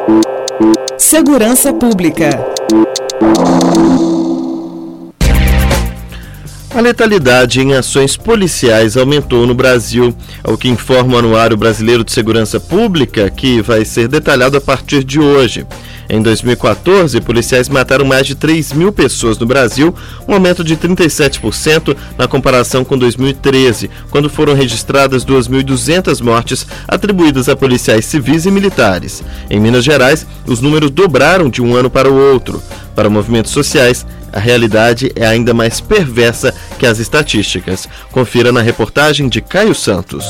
Segurança Pública. A letalidade em ações policiais aumentou no Brasil, é o que informa o Anuário Brasileiro de Segurança Pública, que vai ser detalhado a partir de hoje. Em 2014, policiais mataram mais de 3 mil pessoas no Brasil, um aumento de 37% na comparação com 2013, quando foram registradas 2.200 mortes atribuídas a policiais civis e militares. Em Minas Gerais, os números dobraram de um ano para o outro. Para movimentos sociais, a realidade é ainda mais perversa que as estatísticas. Confira na reportagem de Caio Santos.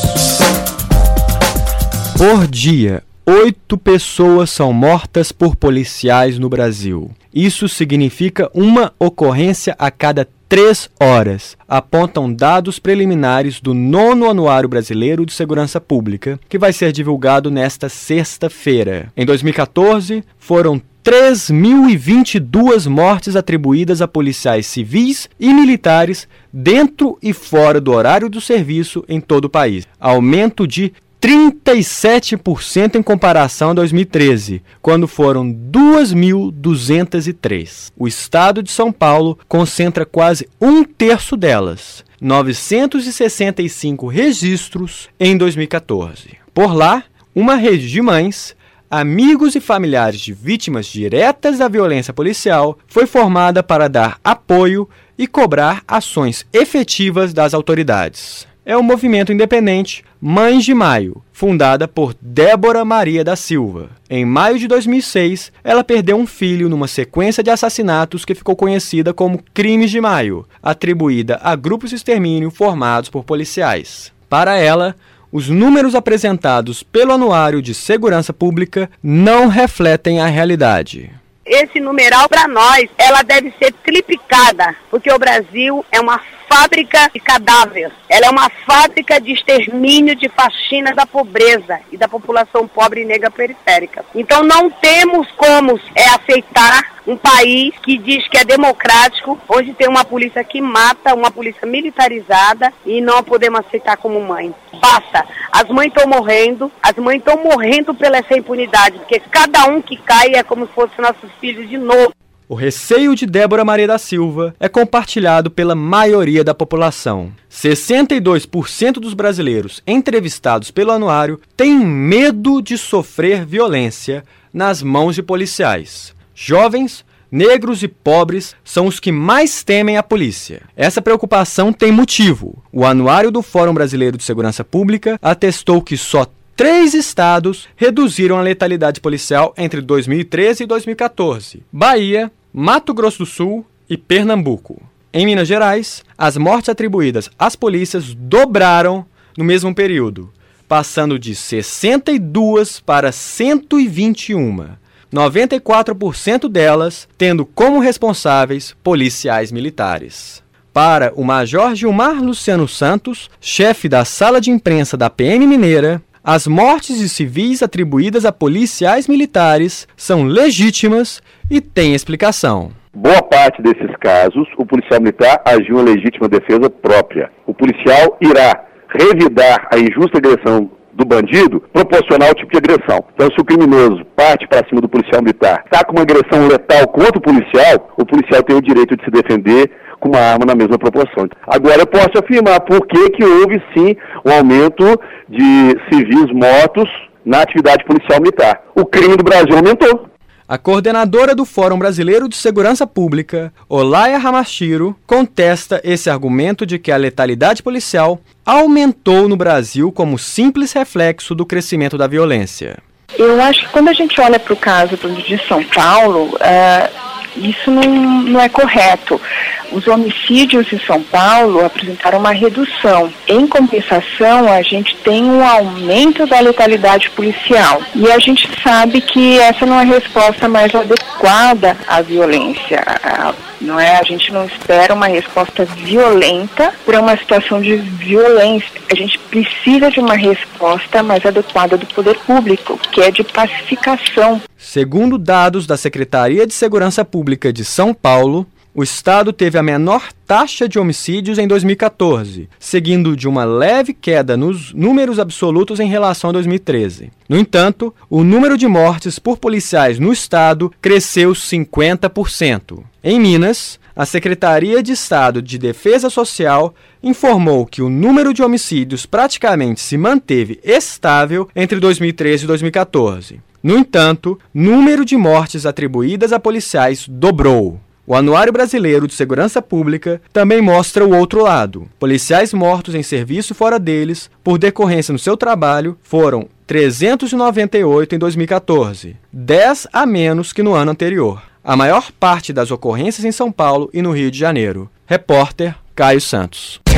Por dia, 8 pessoas são mortas por policiais no Brasil. Isso significa uma ocorrência a cada 3 horas, apontam dados preliminares do 9º Anuário Brasileiro de Segurança Pública, que vai ser divulgado nesta sexta-feira. Em 2014, foram 3.022 mortes atribuídas a policiais civis e militares dentro e fora do horário do serviço em todo o país. Aumento de 37% em comparação a 2013, quando foram 2.203. O estado de São Paulo concentra quase 1/3 delas, 965 registros em 2014. Por lá, uma rede de mães, amigos e familiares de vítimas diretas da violência policial foi formada para dar apoio e cobrar ações efetivas das autoridades. É o movimento independente Mães de Maio, fundada por Débora Maria da Silva. Em maio de 2006, ela perdeu um filho numa sequência de assassinatos que ficou conhecida como Crimes de Maio, atribuída a grupos de extermínio formados por policiais. Para ela, os números apresentados pelo Anuário de Segurança Pública não refletem a realidade. Esse numeral, para nós, ela deve ser triplicada, porque o Brasil é uma fábrica de cadáveres. Ela é uma fábrica de extermínio, de faxina da pobreza e da população pobre e negra periférica. Então não temos como aceitar um país que diz que é democrático, onde tem uma polícia que mata, uma polícia militarizada, e não a podemos aceitar como mãe. Basta. As mães estão morrendo pela essa impunidade, porque cada um que cai é como se fosse nossos filhos de novo. O receio de Débora Maria da Silva é compartilhado pela maioria da população. 62% dos brasileiros entrevistados pelo anuário têm medo de sofrer violência nas mãos de policiais. Jovens, negros e pobres são os que mais temem a polícia. Essa preocupação tem motivo. O anuário do Fórum Brasileiro de Segurança Pública atestou que só 3 estados reduziram a letalidade policial entre 2013 e 2014: Bahia, Mato Grosso do Sul e Pernambuco. Em Minas Gerais, as mortes atribuídas às polícias dobraram no mesmo período, passando de 62 para 121, 94% delas tendo como responsáveis policiais militares. Para o Major Gilmar Luciano Santos, chefe da sala de imprensa da PM Mineira, as mortes de civis atribuídas a policiais militares são legítimas e têm explicação. Boa parte desses casos, o policial militar agiu em legítima defesa própria. O policial irá revidar a injusta agressão do bandido, proporcional ao tipo de agressão. Então, se o criminoso parte para cima do policial militar, está com uma agressão letal contra o policial tem o direito de se defender com uma arma na mesma proporção. Agora, eu posso afirmar por que houve, sim, um aumento de civis mortos na atividade policial militar. O crime do Brasil aumentou. A coordenadora do Fórum Brasileiro de Segurança Pública, Olaya Hamashiro, contesta esse argumento de que a letalidade policial aumentou no Brasil como simples reflexo do crescimento da violência. Eu acho que quando a gente olha para o caso de São Paulo, isso não é correto. Os homicídios em São Paulo apresentaram uma redução. Em compensação, a gente tem um aumento da letalidade policial. E a gente sabe que essa não é a resposta mais adequada à violência. Não é? A gente não espera uma resposta violenta para uma situação de violência. A gente precisa de uma resposta mais adequada do poder público, que é de pacificação. Segundo dados da Secretaria de Segurança Pública de São Paulo, o estado teve a menor taxa de homicídios em 2014, seguindo de uma leve queda nos números absolutos em relação a 2013. No entanto, o número de mortes por policiais no estado cresceu 50%. Em Minas, a Secretaria de Estado de Defesa Social informou que o número de homicídios praticamente se manteve estável entre 2013 e 2014. No entanto, o número de mortes atribuídas a policiais dobrou. O Anuário Brasileiro de Segurança Pública também mostra o outro lado. Policiais mortos em serviço fora deles, por decorrência no seu trabalho, foram 398 em 2014, 10 a menos que no ano anterior. A maior parte das ocorrências em São Paulo e no Rio de Janeiro. Repórter Caio Santos.